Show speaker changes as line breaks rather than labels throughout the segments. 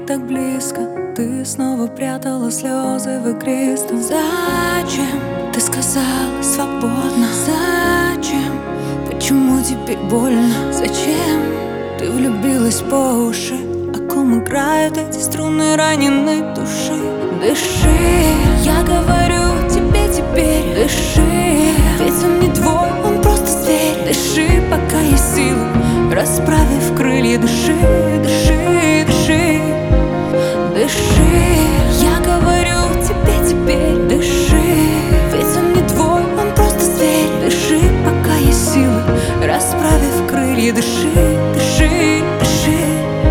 так близко, ты снова прятала слезы в игристом. Зачем ты сказала свободно? Зачем? Почему теперь больно? Зачем ты влюбилась по уши? О ком играют эти струны раненой души? Дыши, я говорю тебе теперь, дыши, ведь он не твой, он просто зверь. Дыши, пока есть силы, расправив крылья. Дыши, дыши, дыши, дыши, я говорю тебе теперь, дыши, ведь он не твой, он просто зверь. Дыши, пока есть силы, расправив крылья. Дыши, дыши, дыши.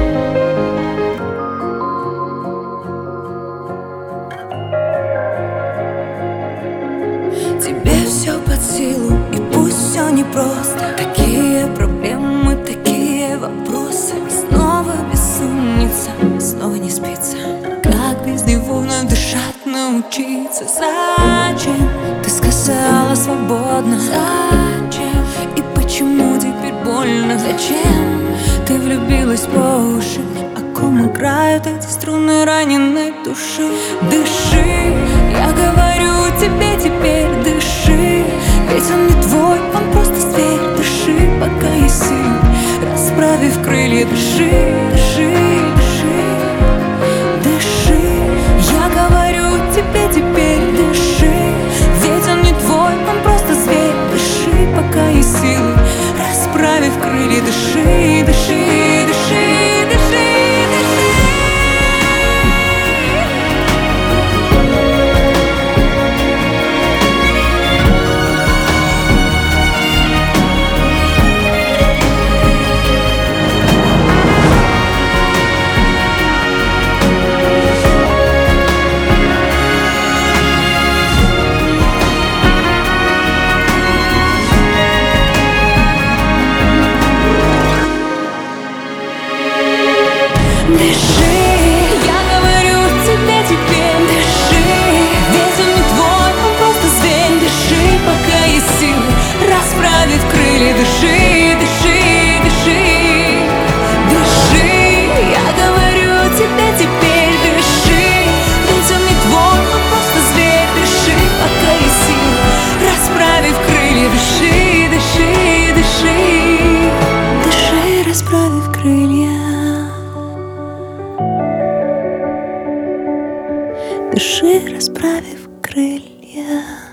Тебе все под силу, и пусть все непросто. Такие проблемы, такие вопросы. Снова бессонница, снова не спится. Как без него вновь дышать научиться? Зачем ты сказала свободно? Зачем? И почему теперь больно? Зачем ты влюбилась по уши? О ком играют эти струны раненой души? Дыши, я говорю тебе теперь, дыши, ведь он не твой, он просто зверь. Дыши, пока есть силы, расправив крылья. Дыши, дыши, дыши, дыши, я говорю тебе теперь, дыши, ведь он не твой, он просто зверь. Дыши, пока есть силы, расправив крылья. Дыши, дыши, дыши, дыши. Дыши, я говорю тебе теперь, дыши, ведь он не твой, он просто зверь. Дыши, пока есть силы, расправив крылья. Дыши, дыши, дыши, дыши, я говорю тебе теперь, дыши, ведь он не твой, он просто зверь. Дыши, пока есть силы, расправив крылья. Дыши, дыши, дыши, дыши, расправив крылья. Дыши, расправив крылья.